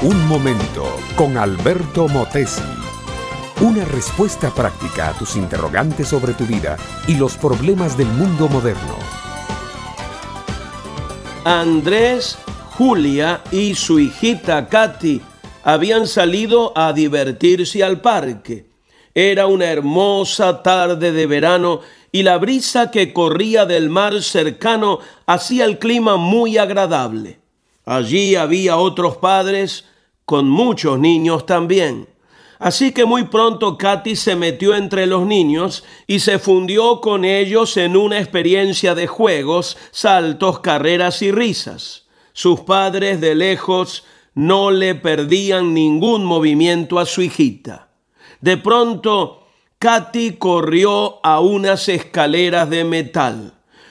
Un momento con Alberto Motesi. Una respuesta práctica a tus interrogantes sobre tu vida y los problemas del mundo moderno. Andrés, Julia y su hijita Katy habían salido a divertirse al parque. Era una hermosa tarde de verano y la brisa que corría del mar cercano hacía el clima muy agradable. Allí había otros padres con muchos niños también. Así que muy pronto Katy se metió entre los niños y se fundió con ellos en una experiencia de juegos, saltos, carreras y risas. Sus padres de lejos no le perdían ningún movimiento a su hijita. De pronto, Katy corrió a unas escaleras de metal.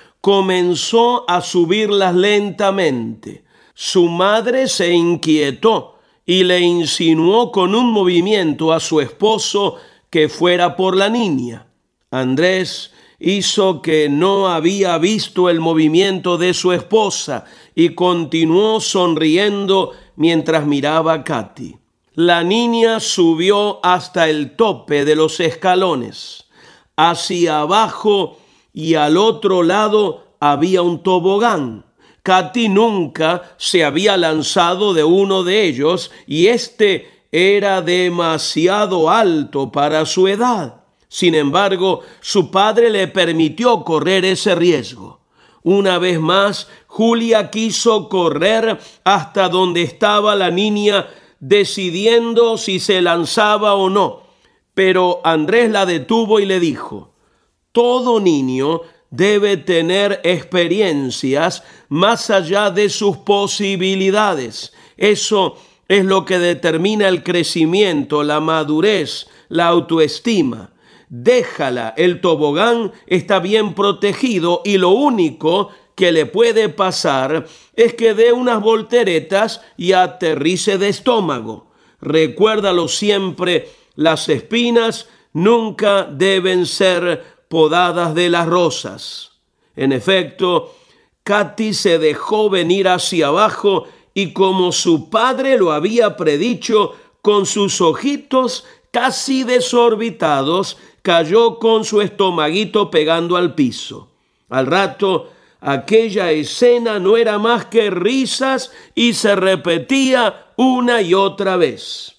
Comenzó a subirlas lentamente. Su madre se inquietó y le insinuó con un movimiento a su esposo que fuera por la niña. Andrés hizo que no había visto el movimiento de su esposa y continuó sonriendo mientras miraba a Katy. La niña subió hasta el tope de los escalones. Hacia abajo y al otro lado había un tobogán. Katy nunca se había lanzado de uno de ellos y era demasiado alto para su edad. Sin embargo, su padre le permitió correr ese riesgo. Una vez más, Julia quiso correr hasta donde estaba la niña, decidiendo si se lanzaba o no. Pero Andrés la detuvo y le dijo: todo niño debe tener experiencias más allá de sus posibilidades. Eso es lo que determina el crecimiento, la madurez, la autoestima. Déjala, el tobogán está bien protegido y lo único que le puede pasar es que dé unas volteretas y aterrice de estómago. Recuérdalo siempre, las espinas nunca deben ser podadas de las rosas. En efecto, Katy se dejó venir hacia abajo y, como su padre lo había predicho, con sus ojitos casi desorbitados, cayó con su estomaguito pegando al piso. Al rato, aquella escena no era más que risas y se repetía una y otra vez.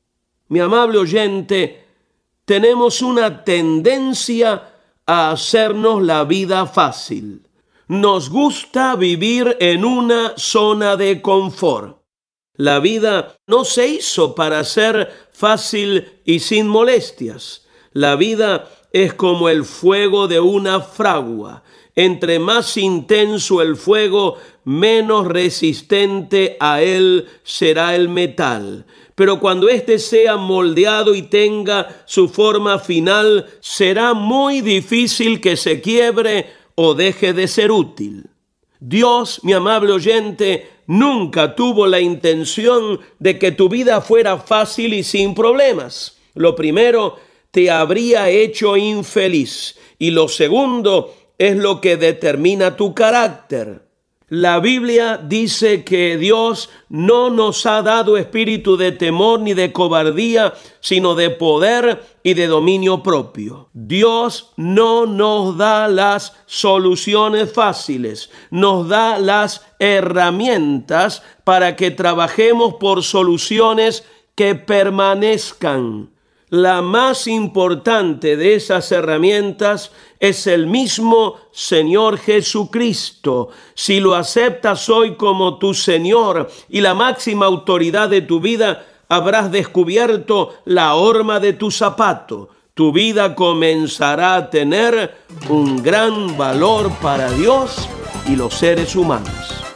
Mi amable oyente, tenemos una tendencia a hacernos la vida fácil. Nos gusta vivir en una zona de confort. La vida no se hizo para ser fácil y sin molestias. La vida es como el fuego de una fragua. Entre más intenso el fuego, menos resistente a él será el metal. Pero cuando éste sea moldeado y tenga su forma final, será muy difícil que se quiebre o deje de ser útil. Dios, mi amable oyente, nunca tuvo la intención de que tu vida fuera fácil y sin problemas. Lo primero, te habría hecho infeliz. Y lo segundo es lo que determina tu carácter. La Biblia dice que Dios no nos ha dado espíritu de temor ni de cobardía, sino de poder y de dominio propio. Dios no nos da las soluciones fáciles, nos da las herramientas para que trabajemos por soluciones que permanezcan. La más importante de esas herramientas es el mismo Señor Jesucristo. Si lo aceptas hoy como tu Señor y la máxima autoridad de tu vida, habrás descubierto la horma de tu zapato. Tu vida comenzará a tener un gran valor para Dios y los seres humanos.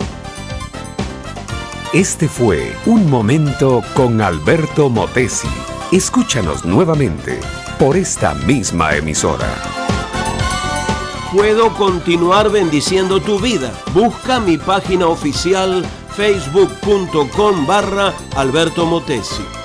Este fue Un Momento con Alberto Motesi. Escúchanos nuevamente por esta misma emisora. Puedo continuar bendiciendo tu vida. Busca mi página oficial facebook.com/Alberto Motesi.